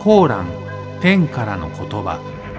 コーラン、天からの言葉。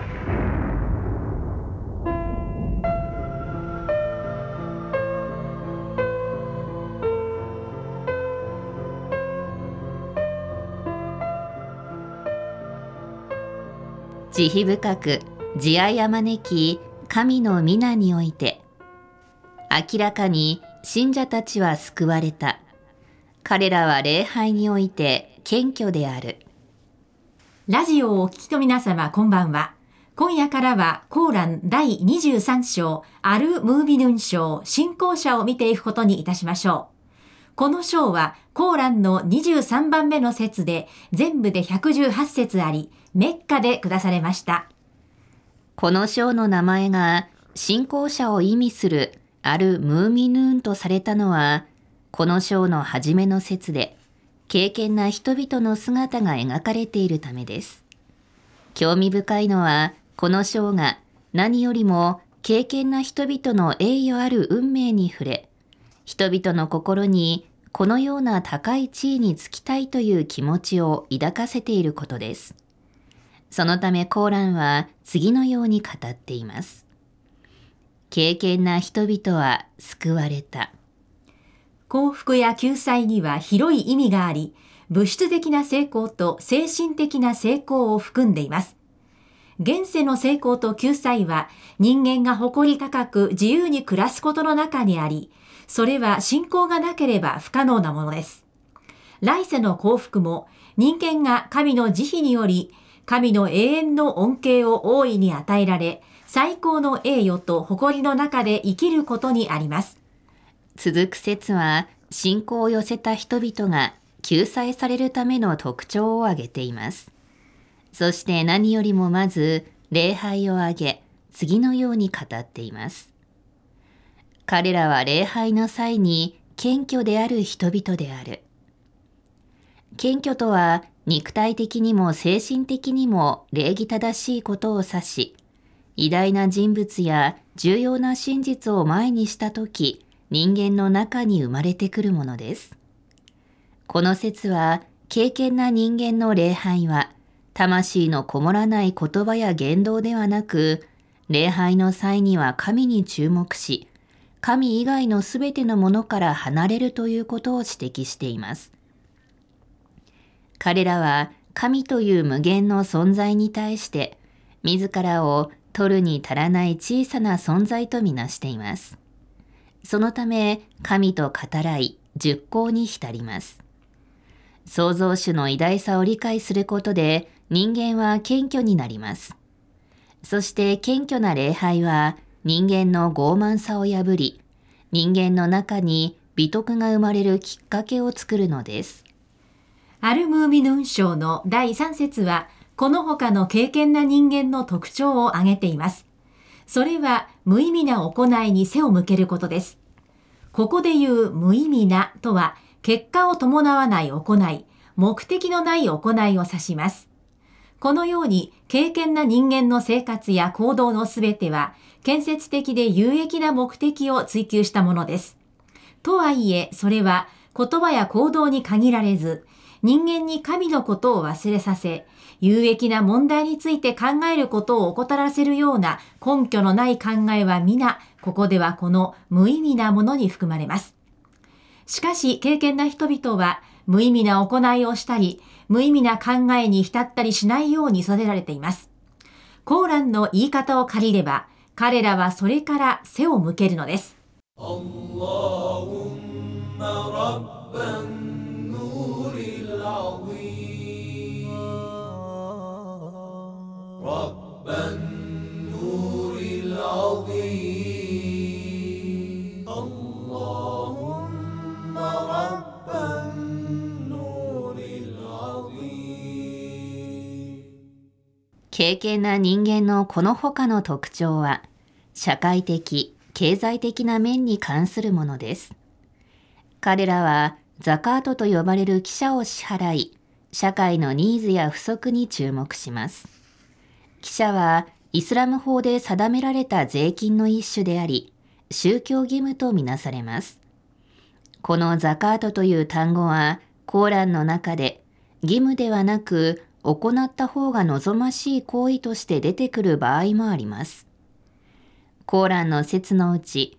慈悲深く慈愛あまねき神の御名において、明らかに信者たちは救われた。彼らは礼拝において謙虚である。 ラジオをお聞きの皆様、こんばんは。今夜からはコーラン第23章アル・ムービヌン章信仰者を見ていくことにいたしましょう。この章はコーランの23番目の節で全部で118節あり、メッカで下されました。 この章の名前が信仰者を意味するアル・ムーミヌーンとされたのは、この章の初めの節で敬虔な人々の姿が描かれているためです。興味深いのは、この章が何よりも敬虔な人々の栄誉ある運命に触れ、人々の心にこのような高い地位につきたいという気持ちを抱かせていることです。そのためコーランは次のように語っています。敬虔な人々は救われた。 幸福や救済には広い意味があり、物質的な成功と精神的な成功を含んでいます。現世の成功と救済は人間が誇り高く自由に暮らすことの中にあり、それは信仰がなければ不可能なものです。来世の幸福も人間が神の慈悲により、神の永遠の恩恵を大いに与えられ、最高の栄誉と誇りの中で生きることにあります。 続く説は、信仰を寄せた人々が救済されるための特徴を挙げています。そして何よりもまず礼拝を挙げ、次のように語っています。彼らは礼拝の際に謙虚である人々である。謙虚とは肉体的にも精神的にも礼儀正しいことを指し、偉大な人物や重要な真実を前にしたとき、人間の中に生まれてくるものです。この説は、敬虔な人間の礼拝は、魂のこもらない言葉や言動ではなく、礼拝の際には神に注目し、神以外のすべてのものから離れるということを指摘しています。彼らは神という無限の存在に対して、自らを取るに足らない小さな存在とみなしています。そのため、神と語らい、熟考に浸ります。創造主の偉大さを理解することで、人間は謙虚になります。そして謙虚な礼拝は、人間の傲慢さを破り、人間の中に美徳が生まれるきっかけを作るのです。 アル・ムーミヌン章の第3節は、この他の敬虔な人間の特徴を挙げています。それは無意味な行いに背を向けることです。ここで言う無意味なとは、結果を伴わない行い、目的のない行いを指します。このように敬虔な人間の生活や行動のすべては、建設的で有益な目的を追求したものです。とはいえ、それは言葉や行動に限られず、人間に神のことを忘れさせ、有益な問題について考えることを怠らせるような根拠のない考えは皆、ここではこの無意味なものに含まれます。しかし、敬虔な人々は無意味な行いをしたり、無意味な考えに浸ったりしないように育てられています。コーランの言い方を借りれば、彼らはそれから背を向けるのです。 敬虔な人間のこの他の特徴は、社会的、経済的な面に関するものです。彼らはザカートと呼ばれる寄捨を支払い、社会のニーズや不足に注目します。寄捨はイスラム法で定められた税金の一種であり、宗教義務とみなされます。このザカートという単語は、コーランの中で義務ではなく行った方が望ましい行為として出てくる場合もあります。コーランの説のうち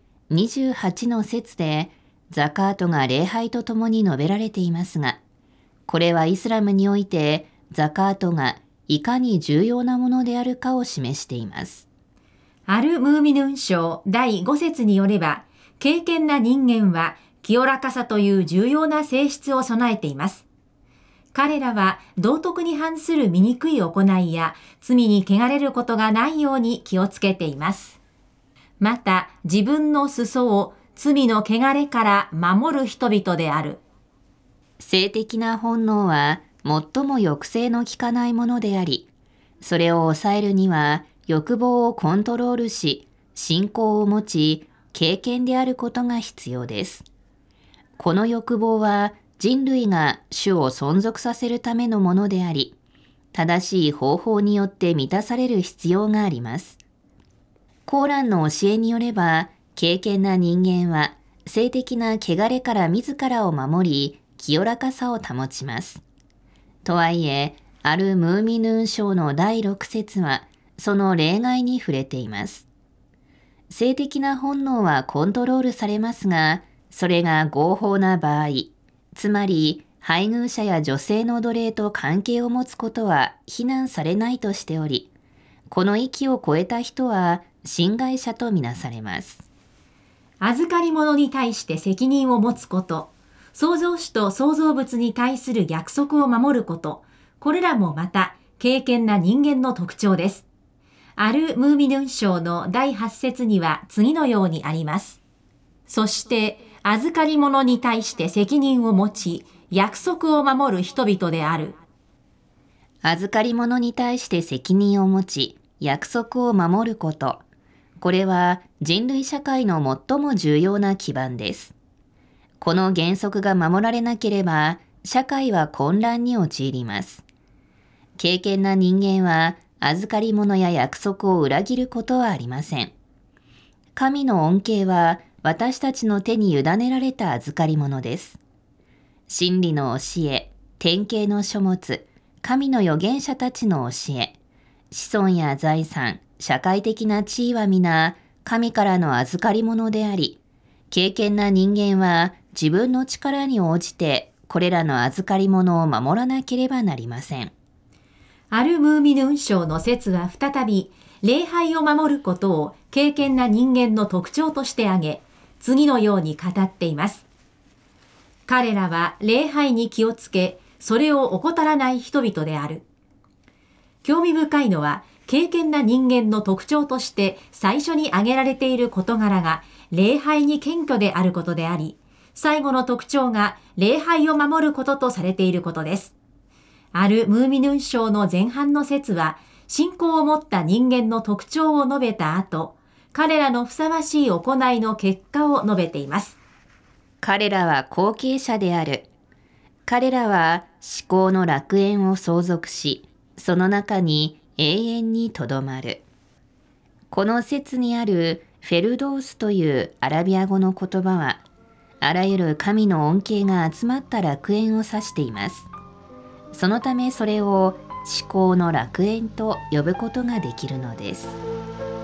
28の説でザカートが礼拝とともに述べられていますが、これはイスラムにおいてザカートがいかに重要なものであるかを示しています。 アル・ムーミヌン章第5節によれば、敬虔な人間は清らかさという重要な性質を備えています。彼らは道徳に反する醜い行いや罪に汚れることがないように気をつけています。また自分の裾を罪の汚れから守る人々である。 性的な本能は最も抑制の効かないものであり、それを抑えるには欲望をコントロールし、信仰を持ち、敬虔であることが必要です。この欲望は人類が種を存続させるためのものであり、正しい方法によって満たされる必要があります。コーランの教えによれば、敬虔な人間は性的な汚れから自らを守り、清らかさを保ちます。とはいえ、アル・ムーミヌーン章の第6節は、その例外に触れています。性的な本能はコントロールされますが、それが合法な場合、つまり配偶者や女性の奴隷と関係を持つことは非難されないとしており、この域を超えた人は侵害者とみなされます。 預かり物に対して責任を持つこと、創造主と創造物に対する約束を守ること、これらもまた敬虔な人間の特徴です。アル・ムーミヌン章の第8節には次のようにあります。そして預かり物に対して責任を持ち、約束を守る人々である。 預かり物に対して責任を持ち、約束を守ること。これは人類社会の最も重要な基盤です。この原則が守られなければ、社会は混乱に陥ります。敬虔な人間は、預かり物や約束を裏切ることはありません。神の恩恵は、私たちの手に委ねられた預かり物です。真理の教え、典型の書物、神の預言者たちの教え、子孫や財産、社会的な地位は皆、神からの預かり物であり、敬虔な人間は自分の力に応じて、これらの預かり物を守らなければなりません。 アル・ムーミヌン章の説は再び、礼拝を守ることを敬虔な人間の特徴として挙げ、次のように語っています。彼らは礼拝に気をつけ、それを怠らない人々である。興味深いのは、敬虔な人間の特徴として最初に挙げられている事柄が礼拝に謙虚であることであり、最後の特徴が礼拝を守ることとされていることです。アル・ムーミヌン章の前半の説は、信仰を持った人間の特徴を述べた後、彼らのふさわしい行いの結果を述べています。 彼らは後継者である。彼らは至高の楽園を相続し、その中に永遠にとどまる。この説にあるフェルドースというアラビア語の言葉は、あらゆる神の恩恵が集まった楽園を指しています。そのためそれを至高の楽園と呼ぶことができるのです。